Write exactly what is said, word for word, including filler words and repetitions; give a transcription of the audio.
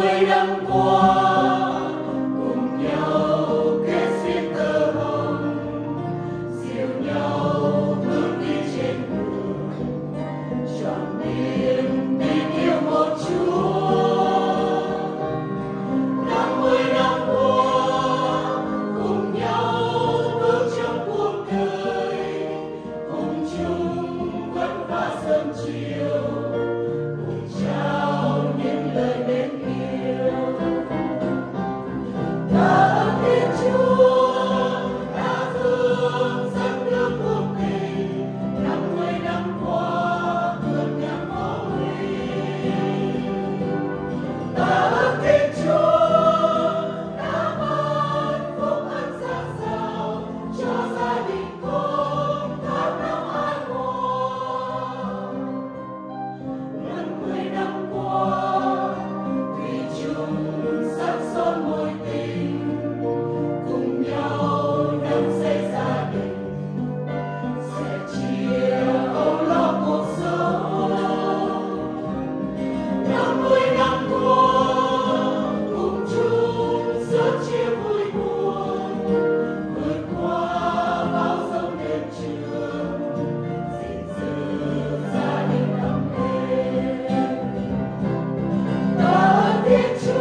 mươi năm qua cùng nhau kết duyên tơ hồng, dìu nhau bước đi trên đường trọn niềm tin yêu một Chúa. năm mươi năm qua cùng nhau bước trong cuộc đời, cùng chung vất vả sớm chiều, cùng trao những lời mến yêu. Ta ơn Thiên Chúa đã thương dẫn nước cuộc tình, năm mươi năm qua vượt ngàn khó nguy. Ta ơn Thiên Chúa đã ban phúc ân dạt dào cho gia đình con tháng năm an hòa. năm mươi năm qua thủy chung sắc son mối tình, cùng nhau đắm say gia đình, sẻ chia âu lo cuộc sống. năm mươi năm qua cùng chung sớt chia vui buồn, vượt qua bao dòng đêm trường, gìn giữ gia đình ấm êm. Ta ơn Thiên Chúa